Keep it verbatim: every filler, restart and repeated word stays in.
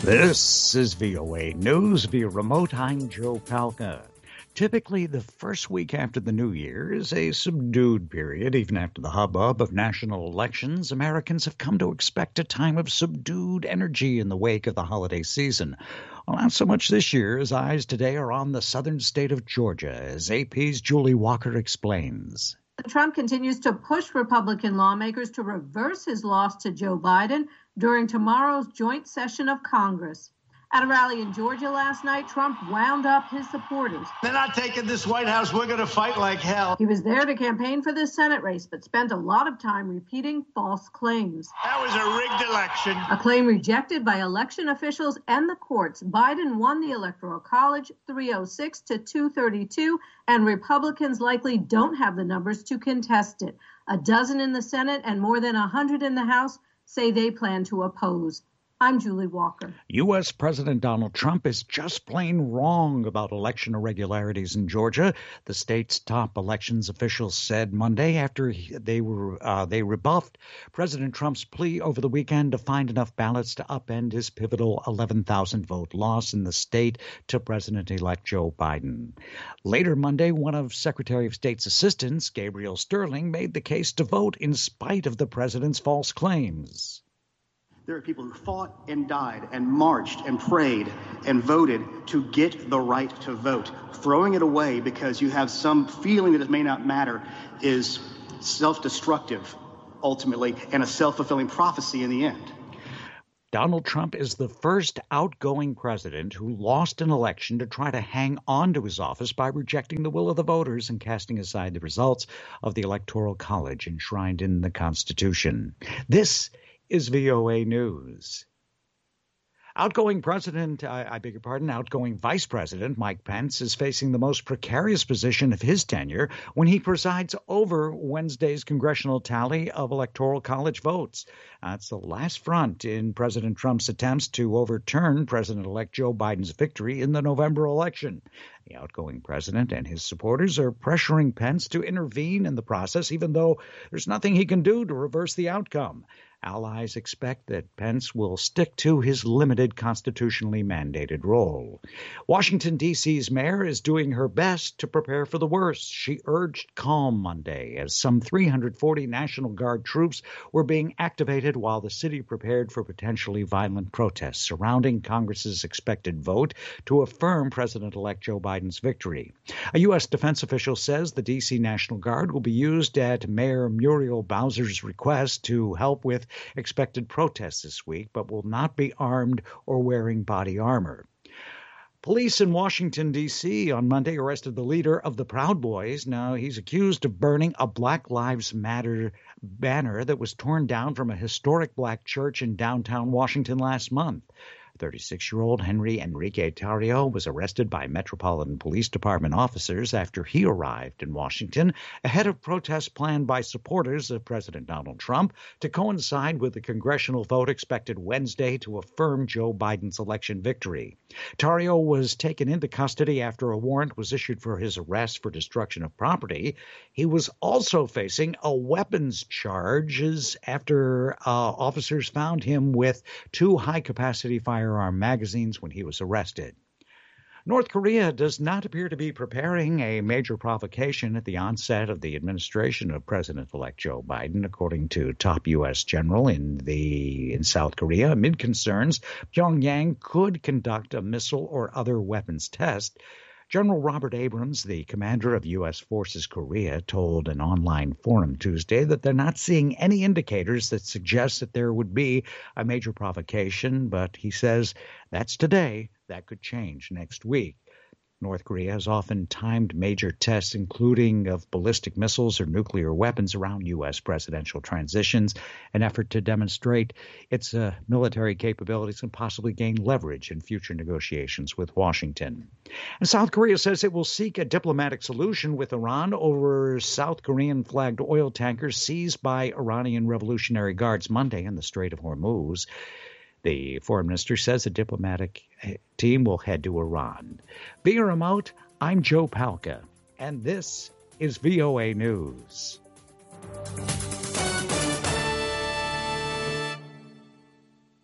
This is V O A News via remote. I'm Joe Palca. Typically, the first week after the new year is a subdued period. Even after the hubbub of national elections, Americans have come to expect a time of subdued energy in the wake of the holiday season. Well, not so much this year, as eyes today are on the southern state of Georgia, as A P's Julie Walker explains. Trump continues to push Republican lawmakers to reverse his loss to Joe Biden during tomorrow's joint session of Congress. At a rally in Georgia last night, Trump wound up his supporters. They're not taking this White House. We're going to fight like hell. He was there to campaign for the Senate race, but spent a lot of time repeating false claims. That was a rigged election. A claim rejected by election officials and the courts. Biden won the Electoral College three oh six to two thirty-two, and Republicans likely don't have the numbers to contest it. A dozen in the Senate and more than one hundred in the House say they plan to oppose. I'm Julie Walker. U S. President Donald Trump is just plain wrong about election irregularities in Georgia. The state's top elections officials said Monday after they were uh, they rebuffed President Trump's plea over the weekend to find enough ballots to upend his pivotal eleven thousand vote loss in the state to President-elect Joe Biden. Later Monday, one of Secretary of State's assistants, Gabriel Sterling, made the case to vote in spite of the president's false claims. There are people who fought and died and marched and prayed and voted to get the right to vote. Throwing it away because you have some feeling that it may not matter is self-destructive, ultimately, and a self-fulfilling prophecy in the end. Donald Trump is the first outgoing president who lost an election to try to hang on to his office by rejecting the will of the voters and casting aside the results of the Electoral College enshrined in the Constitution. This is V O A News. Outgoing President, I, I beg your pardon, outgoing Vice President Mike Pence is facing the most precarious position of his tenure when he presides over Wednesday's congressional tally of Electoral College votes. That's the last front in President Trump's attempts to overturn President-elect Joe Biden's victory in the November election. The outgoing president and his supporters are pressuring Pence to intervene in the process, even though there's nothing he can do to reverse the outcome. Allies expect that Pence will stick to his limited constitutionally mandated role. Washington, D C's mayor is doing her best to prepare for the worst. She urged calm Monday as some three hundred forty National Guard troops were being activated while the city prepared for potentially violent protests surrounding Congress's expected vote to affirm President-elect Joe Biden's victory. A U S defense official says the D C National Guard will be used at Mayor Muriel Bowser's request to help with expected protests this week, but will not be armed or wearing body armor. Police in Washington, D C on Monday arrested the leader of the Proud Boys. Now, he's accused of burning a Black Lives Matter banner that was torn down from a historic black church in downtown Washington last month. thirty-six-year-old Henry Enrique Tarrio was arrested by Metropolitan Police Department officers after he arrived in Washington ahead of protests planned by supporters of President Donald Trump to coincide with the congressional vote expected Wednesday to affirm Joe Biden's election victory. Tarrio was taken into custody after a warrant was issued for his arrest for destruction of property. He was also facing a weapons charges after uh, officers found him with two high-capacity firearms firearm magazines when he was arrested. North Korea does not appear to be preparing a major provocation at the onset of the administration of President-elect Joe Biden, according to top U S general in the in South Korea. Amid concerns Pyongyang could conduct a missile or other weapons test, General Robert Abrams, the commander of U S. Forces Korea, told an online forum Tuesday that they're not seeing any indicators that suggest that there would be a major provocation, but he says that's today. That could change next week. North Korea has often timed major tests, including of ballistic missiles or nuclear weapons, around U S presidential transitions, an effort to demonstrate its uh, military capabilities and possibly gain leverage in future negotiations with Washington. And South Korea says it will seek a diplomatic solution with Iran over South Korean-flagged oil tankers seized by Iranian Revolutionary Guards Monday in the Strait of Hormuz. The foreign minister says a diplomatic team will head to Iran. Via remote, I'm Joe Palca, and this is V O A News.